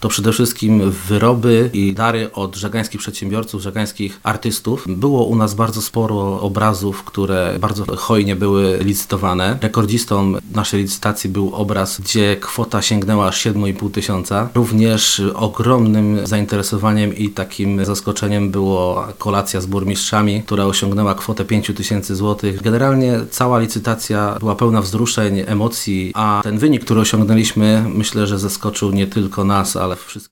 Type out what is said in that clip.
To przede wszystkim wyroby i dary od żegańskich przedsiębiorców, żegańskich artystów. Było u nas bardzo sporo obrazów, które bardzo hojnie były licytowane. Rekordzistą naszej licytacji był obraz, gdzie kwota sięgnęła aż 7,5 tysiąca. Również ogromnym zainteresowaniem i takim zaskoczeniem była kolacja z burmistrzami, która osiągnęła kwotę 5 tysięcy złotych. Generalnie cała licytacja była pełna wzruszeń, emocji, a ten wynik, który osiągnęliśmy, myślę, że zaskoczył nie tylko nas, ale wszystkich.